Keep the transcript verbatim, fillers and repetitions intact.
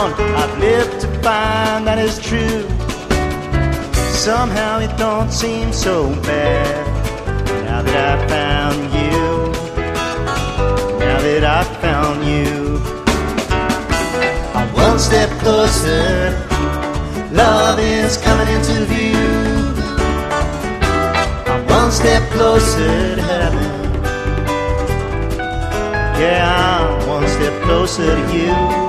around, I've lived to find that is true. Somehow it don't seem so bad now that I found you. Now that I found you, I'm one step closer. Love is coming into view. I'm one step closer to heaven. Yeah, I'm one step closer to you.